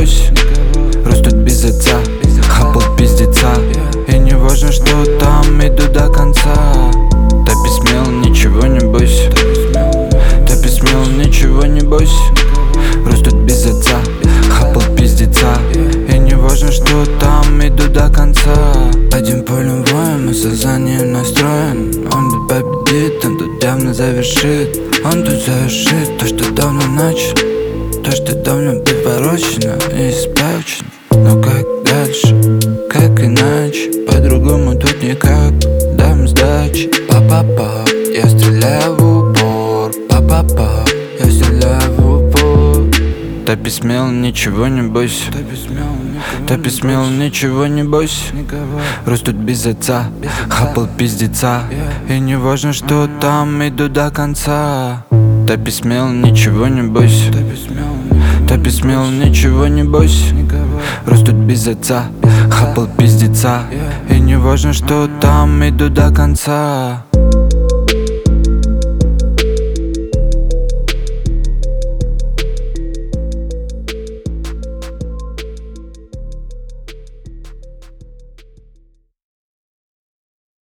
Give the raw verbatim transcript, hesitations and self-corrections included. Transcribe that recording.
бойся, растут без отца, хапал пиздеца. И не важно, что там, иду до конца. Топи смело, ничего не бойся, топи смело, ничего не бойся, растут без отца, хапал пиздеца. И не важно, что там, иду до конца. Один полем воем, и сознание настроен. Он тут победит, он тут явно завершит. Он тут завершит то, что давно начал, то, что давно приворочено и испорчено. Но как дальше, как иначе, по-другому тут никак. Дам сдачи, па-па-па, я стреляю в упор. Па-па-па, я стреляю в упор. Топи смело, ничего не бойся, топи смело, ничего не бойся, растут без отца, хапал пиздеца. И не важно, что там, иду до конца. Топи смело, ничего не бойся, топи смело, ничего не бойся, растут без отца, хапал пиздеца. И не важно, что там, иду до конца.